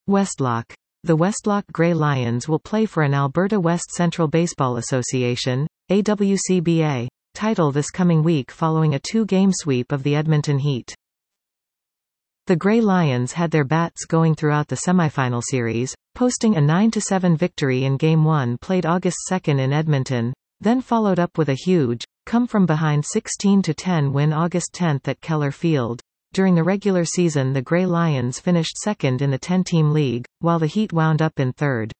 Westlock. The Westlock Grey Lions will play for an Alberta West Central Baseball Association (AWCBA) title this coming week following a 2-game sweep of the Edmonton Heat. The Grey Lions had their bats going throughout the semifinal series, posting a 9-7 victory in Game 1 played August 2 in Edmonton, then followed up with a huge, come-from-behind 16-10 win August 10 at Keller Field. During the regular season the Grey Lions finished second in the 10-team league, while the Heat wound up in third.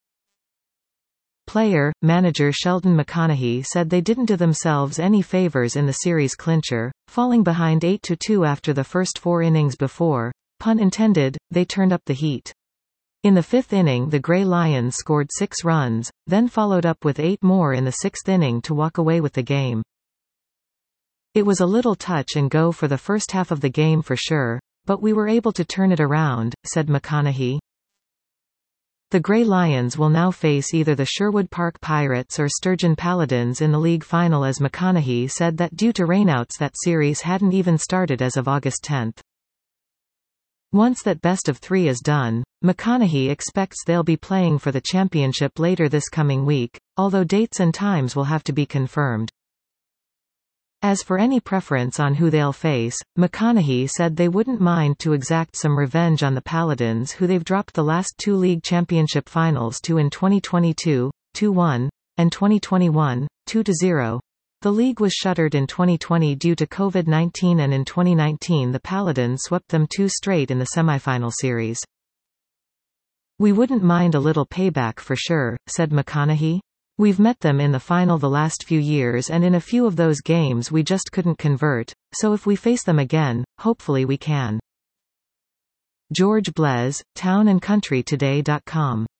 Manager Sheldon McConaughey said they didn't do themselves any favors in the series clincher, falling behind 8-2 after the first 4 innings before, pun intended, they turned up the heat. In the 5th inning the Grey Lions scored 6 runs, then followed up with 8 more in the 6th inning to walk away with the game. It was a little touch and go for the first half of the game for sure, but we were able to turn it around, said McConaughey. The Grey Lions will now face either the Sherwood Park Pirates or Sturgeon Paladins in the league final, as McConaughey said that due to rainouts that series hadn't even started as of August 10. Once that best of 3 is done, McConaughey expects they'll be playing for the championship later this coming week, although dates and times will have to be confirmed. As for any preference on who they'll face, McConaughey said they wouldn't mind to exact some revenge on the Paladins, who they've dropped the last 2 league championship finals to in 2022, 2-1, and 2021, 2-0. The league was shuttered in 2020 due to COVID-19, and in 2019 the Paladins swept them 2 straight in the semifinal series. We wouldn't mind a little payback for sure, said McConaughey. We've met them in the final the last few years, and in a few of those games we just couldn't convert, so if we face them again, hopefully we can. George Blez, townandcountrytoday.com